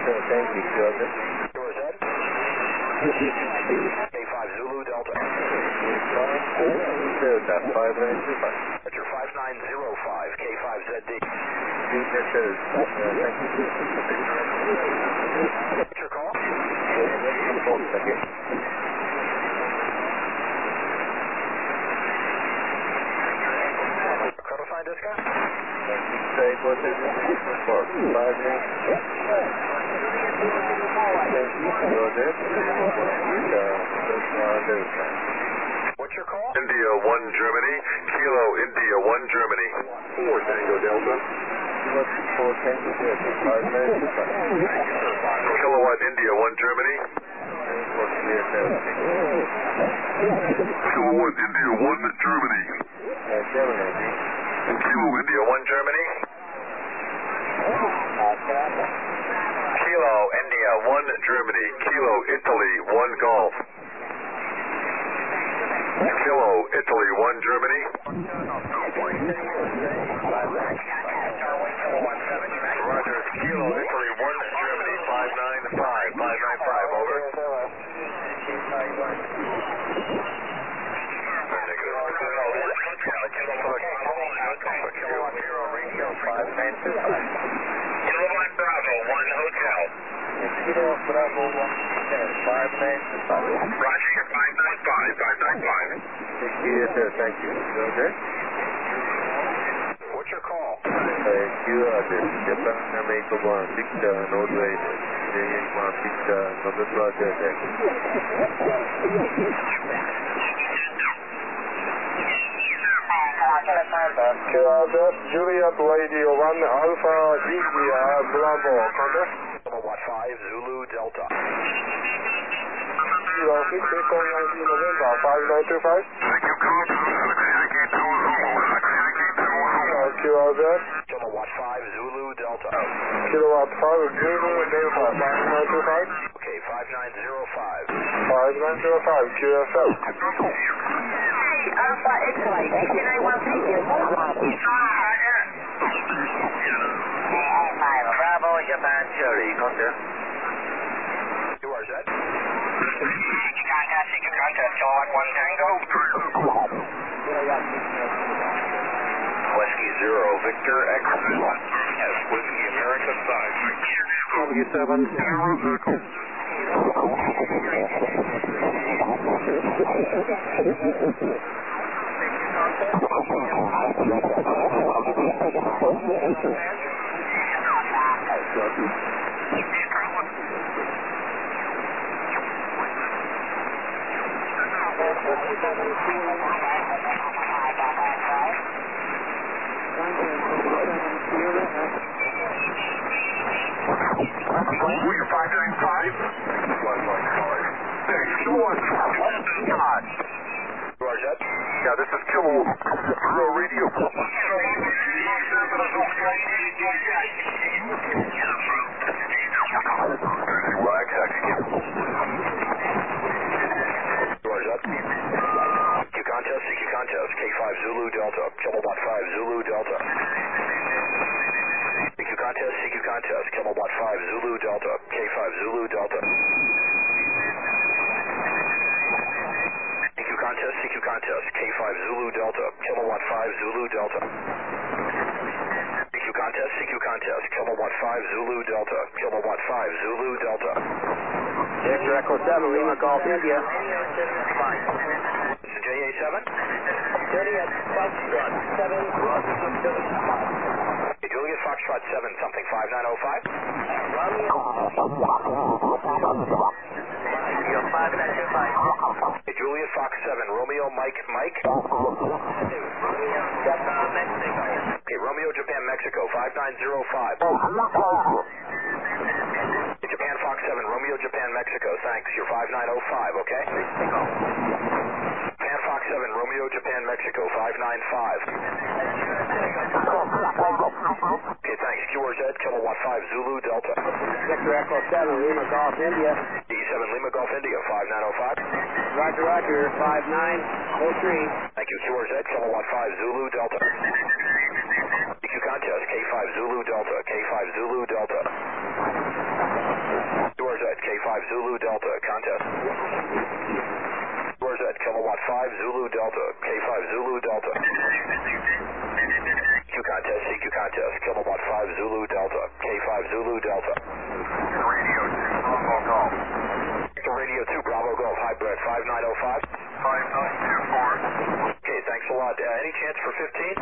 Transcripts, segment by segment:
Thank you, Georgia. K5 Zulu Delta. Delta 5925. That's your 5905, K5ZD. Thank you. What's your call? Colonel Sign Disco? What's your call? India 1 Germany, Kilo India 1 Germany. 4 Tango Delta. Kilowatt India 1 Germany. Kilowatt India 1 Germany. Kilo India 1 Germany. Kilo India 1 Germany. Kilo Italy 1 Golf. Kilo Italy 1 Germany. Roger, Kilo Italy 1 Germany 595, over. Kilo Bravo 1 Hotel. Kilo Bravo 1 Hotel 595. Roger, you're 595. Thank you. Okay. What's your call? Japan America 1 Victor Norway J1 Victor November Delta. Juliet Radio 1 Alpha India Bravo Contact. Kilowatt 5 Zulu Delta. Kilo 6 Echo 19 November 5925. Kilowatt Kilowatt 5 Zulu Delta. Kilowatt 5 Zulu Delta 5925. Okay, 5905. 5905 QSL. Alpha X-Ray, 8913. Bravo, Japan, Cherry, contact. QRZ? Contact, Kilowatt 1 Tango. Whiskey 0, Victor, X1. Yes, Whiskey America 5. W7, Echo. We're 595. Thanks, Kilowatt. QRZ? Yeah, this is Kilo Radio. CQ contest, K5 Zulu Delta, Kilowatt 5 Zulu Delta. CQ contest, Kilowatt 5 Zulu Delta, K5 Zulu Delta. CQ contest, K5 Zulu Delta, Kilowatt 5 Zulu Delta. CQ contest, Kilowatt 5 Zulu Delta, Kilowatt 5 Zulu Delta. Victor Echo 7, Lima Golf, India. This is JA7? 30th Foxtrot 7, Hey, Juliet Foxtrot 7, something 5905? Hey, Juliet Fox 7, Romeo Mike. Okay, Romeo Japan Mexico 5905. Hey, Japan Fox 7, Romeo Japan Mexico, thanks. You're 5905, okay? Japan Fox 7, Romeo Japan Mexico 595. Okay, thanks. QRZ, Kilowatt 5 Zulu Delta. Victor Echo 7, Lima Golf, India. D7 Lima Golf India 5905. Roger, 5903. Thank you. QRZ, Kilowatt 5 Zulu Delta. CQ contest, K5 Zulu Delta, K5 Zulu Delta. Zulu Delta, contest. Where's that? Kilowatt 5 Zulu Delta, K5 Zulu Delta. CQ contest, CQ contest, Kilowatt 5 Zulu Delta, K5 Zulu Delta. Radio 2, Bravo Golf. Radio 2, Bravo Golf, hybrid 5905. 5924. Okay, thanks a lot. Any chance for 15?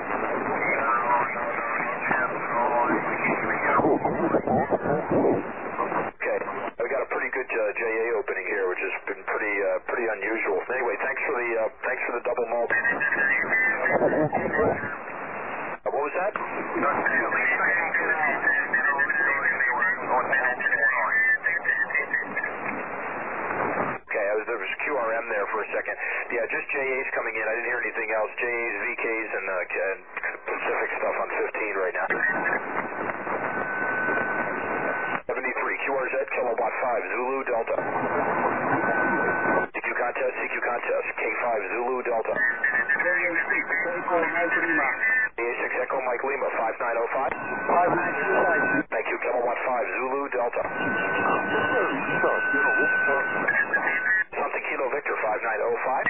Okay, we got a pretty good JA opening here, which has been pretty unusual. Anyway, thanks for the double mult. What was that? Okay, there was QRM there for a second. Yeah, just JA's coming in. I didn't hear anything else. JA's, VK's, and Pacific stuff on 15 right now. 73, QRZ, Kilowatt 5, Zulu Delta. CQ contest, K5 Zulu Delta. A6 Echo Mike Lima, 5905. Thank you, Kilowatt 5, Zulu Delta. Something Kilo Victor, 5905.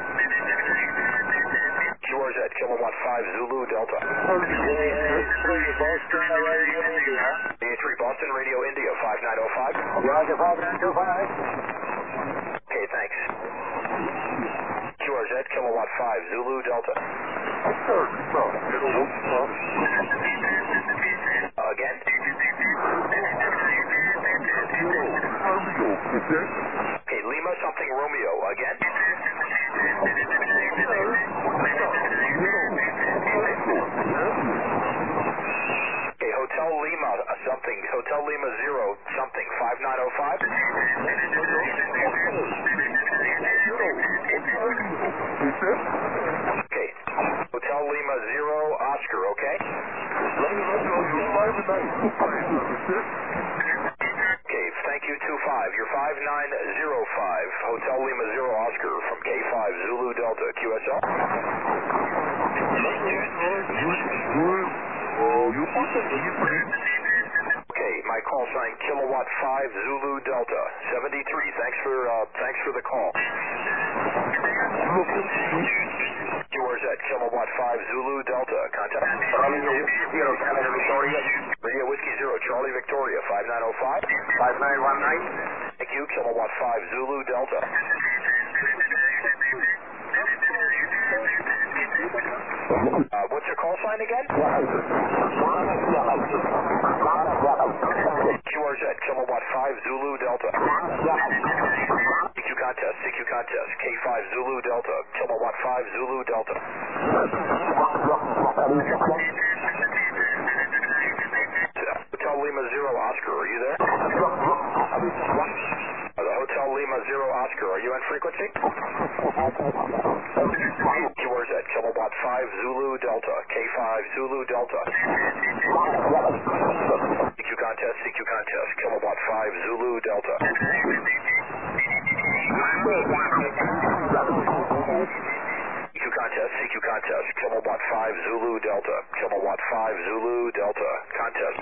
QRZ, Kilowatt 5, Zulu Delta. A3 Boston, Radio India, 5905. Roger, 5925. Okay, thanks. QRZ, Kilowatt 5, Zulu Delta. Again? Okay, Lima, something Romeo, again? Okay, Hotel Lima, something, Hotel Lima 0, something, 5905? Okay, Hotel Lima 0, Oscar, okay? Okay, thank you, 25. You're 5905, Hotel Lima 0, Oscar, from K5, Zulu Delta, QSL. Okay, my call sign, Kilowatt 5, Zulu Delta, 73. Thanks for the call. QRZ, Kilowatt 5, Zulu Delta, contact. Radio Whiskey 0, Charlie Victoria, 5905. 5919. Thank you, Kilowatt 5, Zulu Delta. What's your call sign again? QRZ, Kilowatt 5, Zulu Delta. CQ contest, K5 Zulu Delta, Kilowatt 5, Zulu Delta. Hotel Lima 0, Oscar, are you there? The Hotel Lima 0, Oscar, are you on frequency? QRZ, Kilowatt 5, Zulu Delta, K5 Zulu Delta. CQ contest, Kilowatt 5, Zulu Delta. CQ contest, Kilowatt 5, Zulu Delta, Kilowatt 5, Zulu Delta, contest.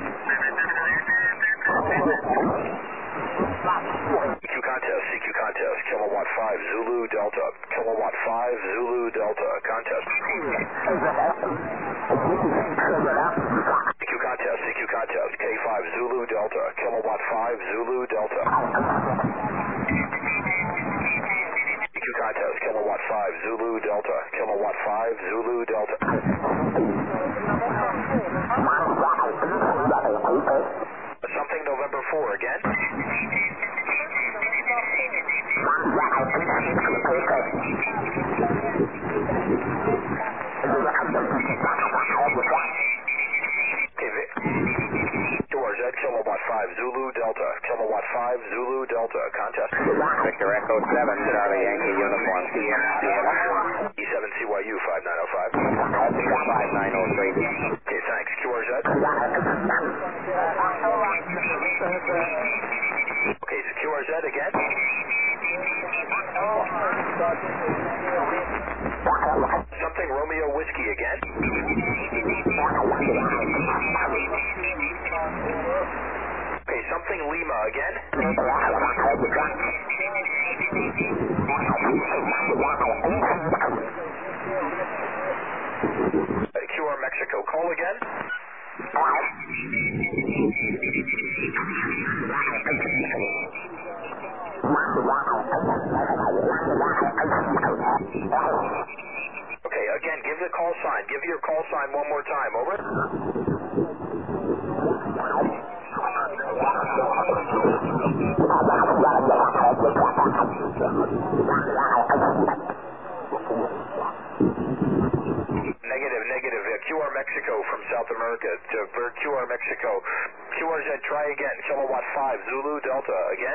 CQ contest, Kilowatt 5, Zulu Delta, Kilowatt 5, Zulu Delta, contest. CQ contest, K5 Zulu Delta, Kilowatt 5, Zulu Delta. CQ contest, Kilowatt 5, Zulu Delta, Kilowatt 5, Zulu Delta. Something November 4 again. QRZ, Kilowatt 5, Zulu Delta, Kilowatt 5, Zulu Delta, contest. Victor Echo 7, Charlie Yankee Uniform, E7 CYU 5905. 5903. Okay, thanks. QRZ. Okay, so QRZ again. Something Romeo Whiskey again. Okay, something Lima again. QR Mexico, call again. Okay, again, give the call sign. Give your call sign one more time, over. Negative. QR Mexico from South America. QR Mexico. QRZ, try again. Kilowatt 5, Zulu Delta, again.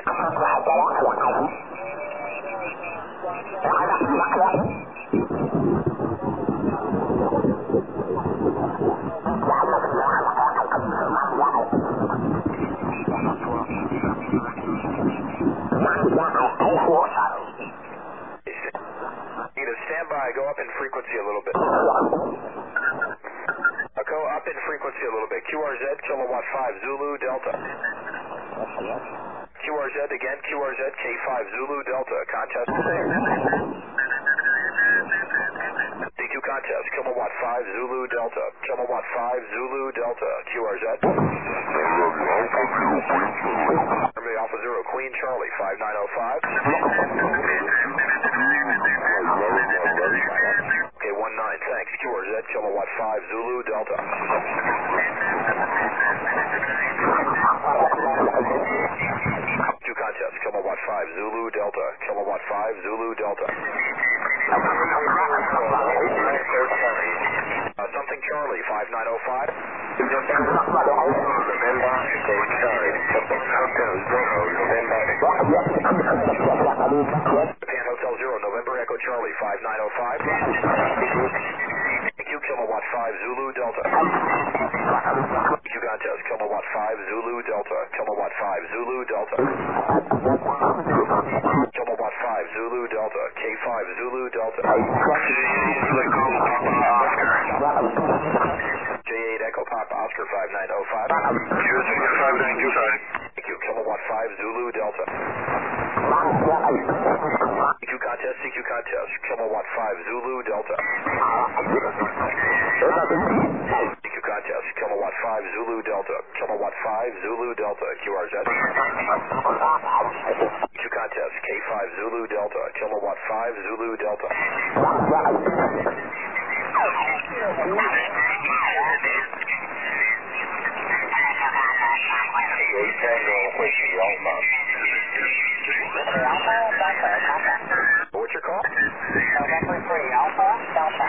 Stand by, go up in frequency a little bit. Go up in frequency a little bit. QRZ, kilowatt 5, Zulu Delta. QRZ again, QRZ, K5, Zulu Delta. Contest. DQ contest, kilowatt 5, Zulu Delta. Kilowatt 5, Zulu Delta. QRZ. Army Alpha Zero, Queen Charlie, 5905. Okay, 19, thanks. QRZ, kilowatt 5, Zulu Delta. Two contests, kilowatt 5, Zulu Delta. Kilowatt 5, Zulu Delta. Something Charlie, 5905. Japan Hotel Zero, November Echo Charlie, 5905. Thank you, kilowatt 5, Zulu Delta. Q contest, kilowatt 5, Zulu Delta. Kilowatt 5, Zulu Delta. Kilowatt 5, Zulu Delta. K5, Zulu Delta. J8 Echo Papa, Oscar 5905. Thank you, kilowatt 5, Zulu Delta. CQ contest, kilowatt 5, Zulu Delta. CQ contest, kilowatt 5, Zulu Delta. Kilowatt 5, Zulu Delta, QRZ. CQ contest, K5, Zulu Delta. Kilowatt 5, Zulu Delta. What's your call? November 3, Alpha, Delta.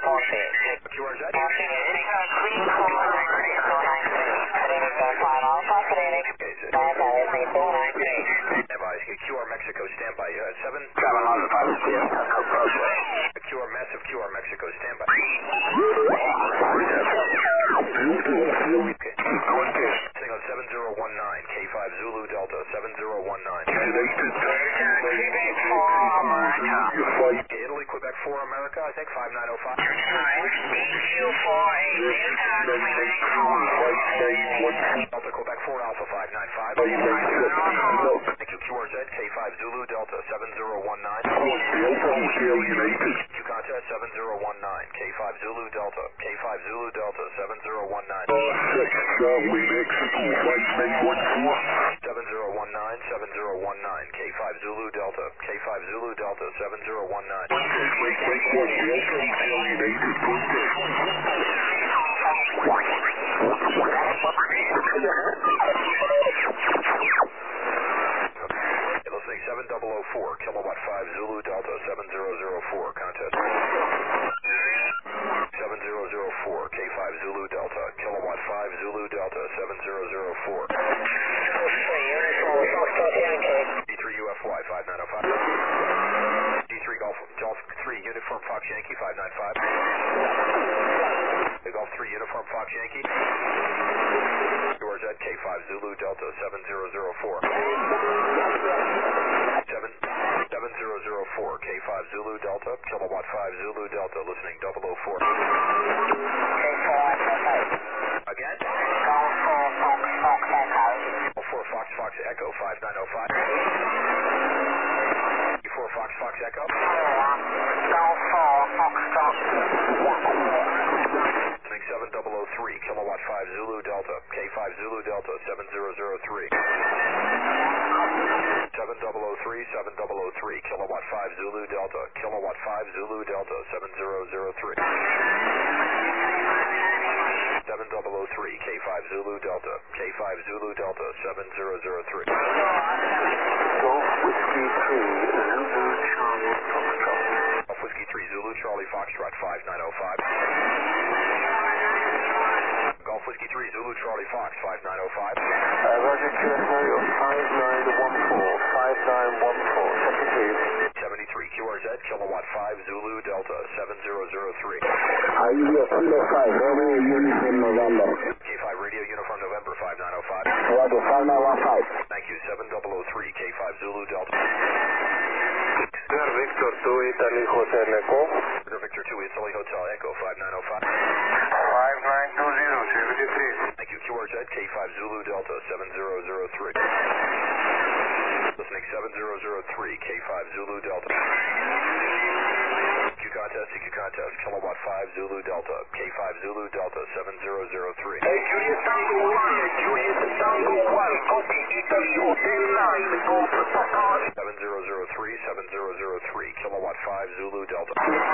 QRZ. QR Mexico, standby. 7. QR massive QR Mexico, standby. Sitting on 7019, K5 Zulu Delta, 7019. Italy, Quebec 4 America, I think 5905. Delta, Quebec 4 Alpha 595. Thank you, QRZ, K5 Zulu Delta, 7019. Q contest 7019, K5 Zulu Delta, K5 Zulu Delta, 7019. 7019, 7019, K5 Zulu Delta, K5 Zulu Delta, 7019. Listening 7004, kilowatt 5 Zulu Delta, 7004, contest. 7004, K5 Zulu Delta, kilowatt 5 Zulu Delta, 7004. D3 UFY 5905. D3 Golf 3 Uniform Fox Yankee 595. Golf 3 Uniform Fox Yankee. Yours at K5 Zulu Delta 7004. 7004 K5 Zulu Delta, kilowatt 5 Zulu Delta, listening 004. Again? Golf 4 Fox Fox Echo 5905. 4 Fox Fox Echo. Listening 7003 kilowatt 5 Zulu Delta, K5 Zulu Delta 7003. 7003, 7003, kilowatt 5 Zulu Delta, kilowatt 5 Zulu Delta, 7003. 7003, K5 Zulu Delta, K5 Zulu Delta, 7003. Golf Whiskey 3, Zulu Charlie Foxtrot. Golf Whiskey 3, Zulu Charlie Foxtrot, 5905. Golf Whiskey 3, Zulu Charlie Fox, 5905. Roger, QSO 5914, 73, QRZ, kilowatt 5 Zulu Delta, 7003. Radio Kilo 5, Radio Uniform November. K5 Radio Uniform November, 5905. Roger, 5915. Thank you, 7003, K5 Zulu Delta. Victor 2, Italy Hotel Echo. Victor 2, Italy Hotel Echo, 5905. 5920, 73. Thank you, QRZ, K5 Zulu Delta, 7003. Listening 7003, K5 Zulu Delta. CQ contest, kilowatt 5 Zulu Delta, K5 Zulu Delta, 7003. Juliet Tango 1, copy, Italy Hotel 9, 7003, 7003, kilowatt 5 Zulu Delta.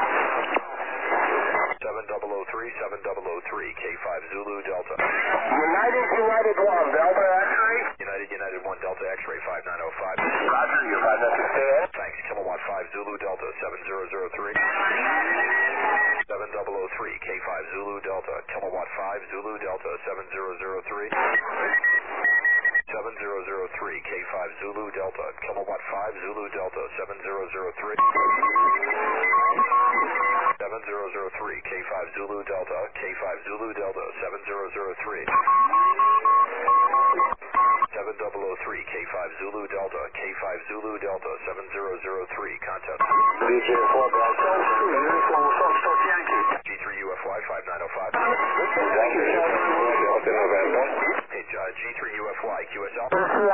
7003, 7003, K5 Zulu Delta. United 1, Delta X-ray. United 1, Delta X-ray, 5905. Roger, you guys have to stay in. Thanks, kilowatt 5 Zulu Delta, 7003. 7003, K5 Zulu Delta, kilowatt 5 Zulu Delta, 7003. 7003, K5 Zulu Delta, kilowatt 5 Zulu Delta, 7003. 7003, K5 Zulu Delta, K5 Zulu Delta, 7003. 7003, K5 Zulu Delta, K5 Zulu Delta, 7003, contest. DJ 4 Delta, Uniform Foxtrot Yankee. G3 UFY 5905. Thank you, Delta November. Hey, G3 UFY, QSL.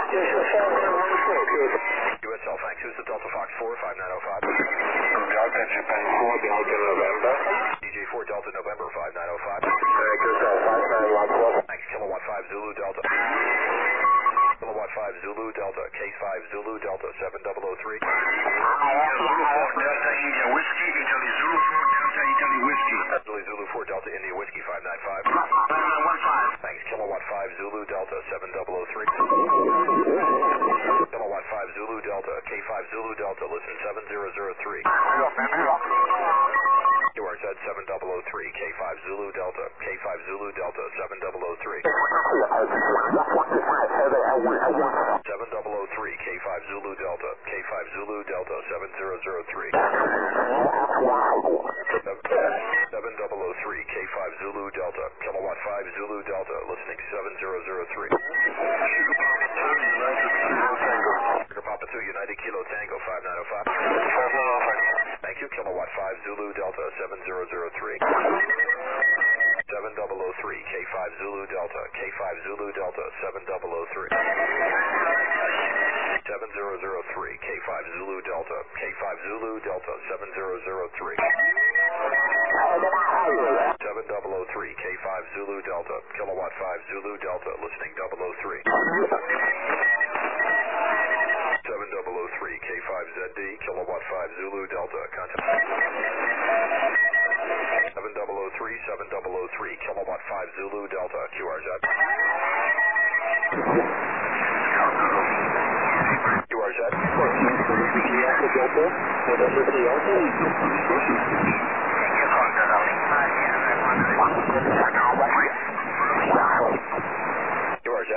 QSL, thanks. Who's the Delta Fox 4, 5905? Delta Japan 4, Delta November. DJ 4 Delta November, 5905. QSL 5914. Thanks, kilowatt 5 Zulu Delta. Kilowatt 5 Zulu Delta, K5 Zulu Delta, 7003. Zulu 4, Delta India Whiskey, Italy Zulu 4, Delta Italy Whiskey. Italy Zulu 4 Delta India Whiskey, 595. 15. Thanks, kilowatt 5 Zulu Delta, 7003. Kilowatt 5 Zulu Delta, K5 Zulu Delta, listen, 7003. QRZ 7003. K5 Zulu Delta, K5 Zulu Delta, 7003. 7003, K5 Zulu Delta, K5 Zulu Delta, 7003. 7003, K5 Zulu Delta, Kilowatt 5 Zulu Delta, listening 7003. Sugar Papa 2, United Kilo Tango 5905. Thank you, Kilowatt 5 Zulu Delta, 7003. 7003, K5 Zulu Delta, K5 Zulu Delta, 7003. 7003, K5 Zulu Delta, K5 Zulu Delta, 7003. 7003, K5 Zulu Delta, Kilowatt 5 Zulu Delta, listening 003. 7003, K5 ZD, Kilowatt 5 Zulu Delta, contact. 7003, 7003, Kilowatt 5 Zulu Delta, QRZ. QRZ. QRZ.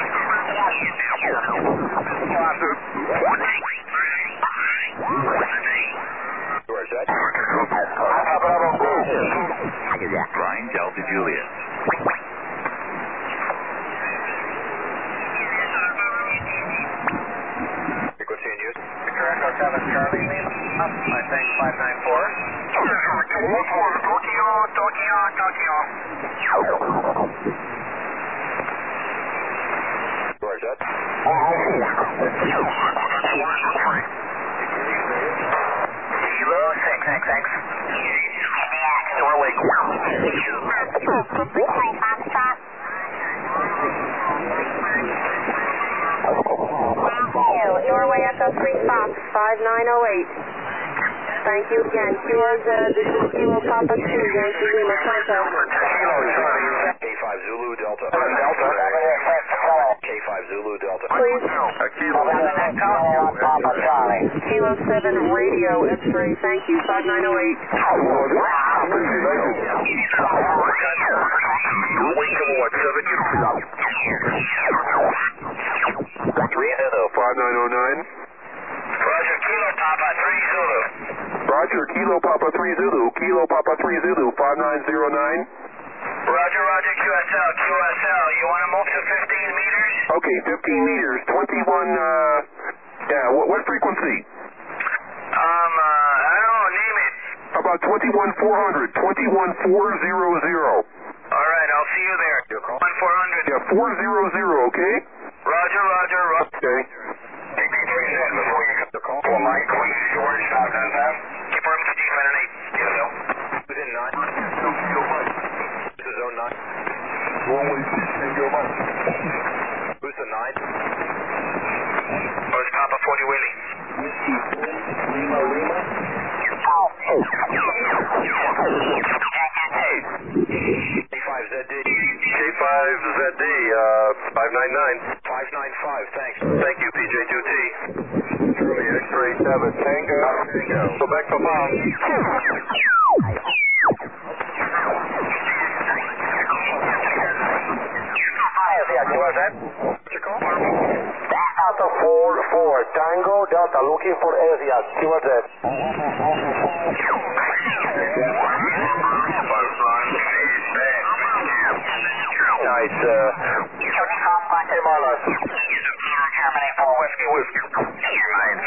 Brian Delta Juliet. Frequency in use. Echo 7 Charlie, lead up, I think 594. QRZ. Kilo 6XX. Doorway. Doorway Echo 3 Fox, 5908. Thank you again. QRZ, this is Kilo Papa 2, Yankee Lima, contact. K5 Zulu Delta. K5 Zulu Delta. Please. Kilo 7 Radio X-ray, thank you, 5908. 5909. Roger, Kilo Papa 3 Zulu. Roger, Kilo Papa 3 Zulu, Kilo Papa 3 Zulu, 5909. Roger, QSL. You want to move to 15 meters? Okay, 15 meters, 21, what frequency? I don't know, name it. How about 21400, 21400. All right, I'll see you there. 1400. Yeah, 400, okay? Roger. Okay. Before you get the call. Mike, Queen, George, confirm Steve and 8. QSL. Who's in 9? This is zone 9. Who's the 9? Where's Papa 40 Willie? K5ZD. K5ZD, 599. 595, thanks. Thank you, PJ2T. Charlie X-ray 7 Tango. Go back to mom. Delta 4 Tango Delta looking for area. QRZ. Nice, Guatemala. Germany 4 Whiskey. nice,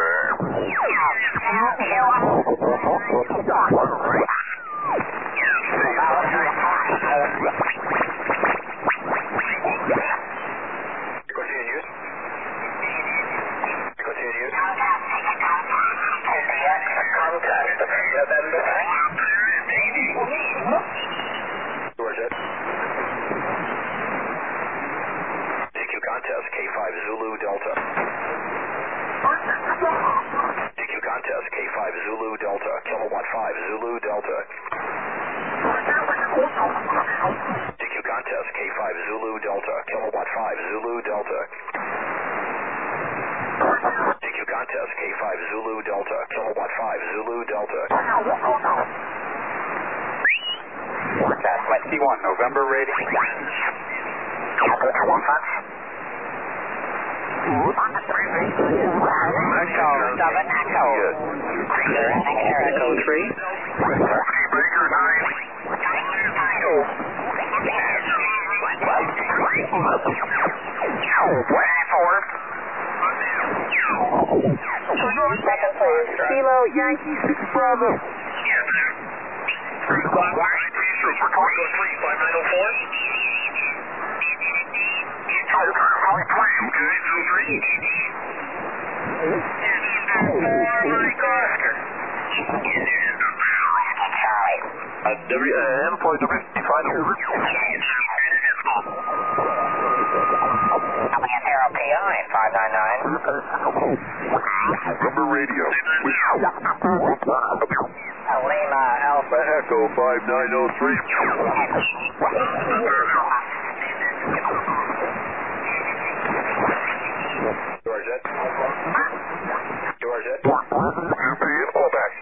Frequency in use. Frequency in use. Where's it? DQ contest, K5 Zulu Delta. DQ contest, K5 Zulu Delta, Kilowatt 5 Zulu Delta. DQ contest, K5 Zulu Delta, Kilowatt 5 Zulu Delta. DQ contest, K5 Zulu Delta, Kilowatt 5 Zulu Delta. 21, November rating. Echo 7, Echo. Echo 3. Baker 9. Second please. Kilo Yankee 6 Bravo. Employee domestic final. Coming in Aero PI 599. November radio. Lima Alpha. Echo 5903. QRZ. UPN fallback.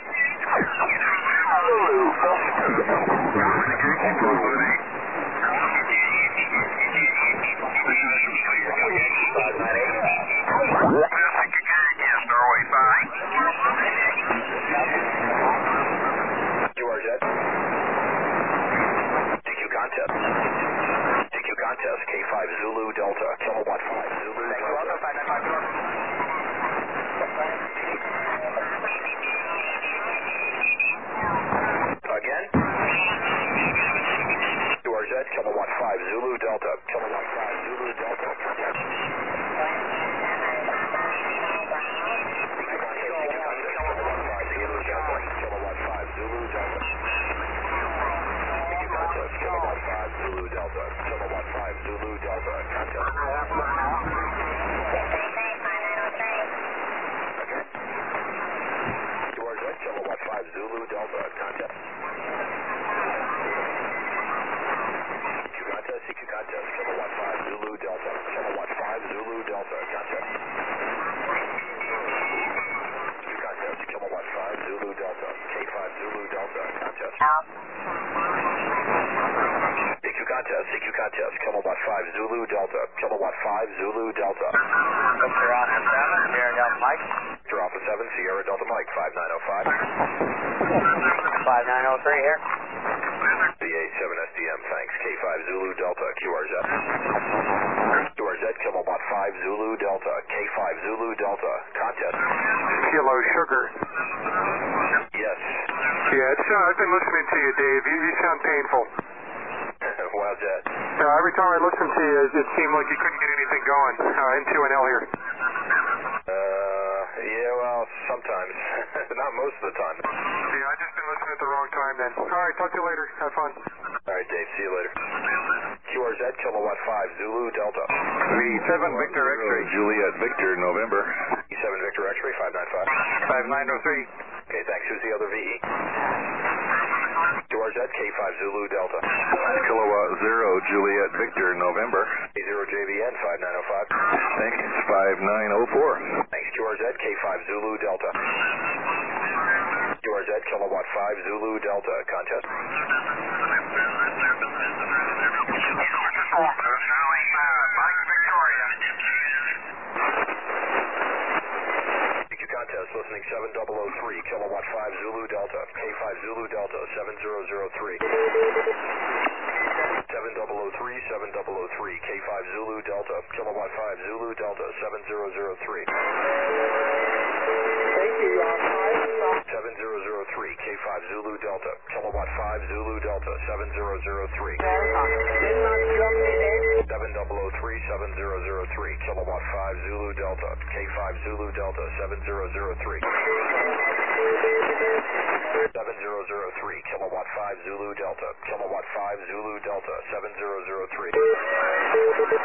Contest, K5 Zulu Delta, kilowatt 5 Zulu Delta. Again. QRZ, kilowatt 5 Zulu Delta, kilowatt 5 Zulu Delta. Kilowatt 5 Zulu Delta. Contest, kilowatt 5 Zulu Delta, kilowatt 5 Zulu Delta, contest. QRZ, kilowatt 5 Zulu Delta, contest. CQ contest, kilowatt 5 Zulu Delta, kilowatt 5 Zulu Delta, contest. CQ contest, kilowatt 5 Zulu Delta, K5 Zulu Delta, contest. CQ contest, kilowatt 5 Zulu Delta, kilowatt 5 Zulu Delta. Victor Alpha 7, Sierra Delta Mike. Victor Alpha 7, Sierra Delta Mike, 5905. 5903 here. BA7 SDM, thanks. K5 Zulu Delta, QRZ. QRZ, kilowatt 5 Zulu Delta, K5 Zulu Delta, contest. Kilo Sugar. Yes. Yeah, I've been listening to you, Dave. You sound painful. Why's that? Every time I listen to you, it seemed like you couldn't get anything going. N2NL here. Yeah, well, sometimes. Not most of the time. Yeah, I just been listening at the wrong time then. All right, talk to you later. Have fun. All right, Dave, see you later. QRZ, kilowatt 5 Zulu Delta. V7 Victor X-ray. Juliet Victor, November. E7 Victor X-ray, 595. 5903. Okay, thanks. Who's the other VE? QRZ, K5 Zulu Delta. Kilowatt 0 Juliet Victor, November. A0 JVN, 5905. Thanks, 5904. Thanks, QRZ, K5 Zulu Delta. QRZ, kilowatt 5 Zulu Delta, contest. Mike Victoria. Contest, listening 7003, kilowatt 5 Zulu Delta, K5 Zulu Delta, 7003. 7003, 7003, K5 Zulu Delta, kilowatt 5 Zulu Delta, 7003. Thank you, 7003, K5 Zulu Delta, kilowatt 5 Zulu Delta, 7003. 7003, 7003, kilowatt 5 Zulu Delta, K5 Zulu Delta, 7003. 7003, kilowatt 5 Zulu Delta, kilowatt 5 Zulu Delta, 7003.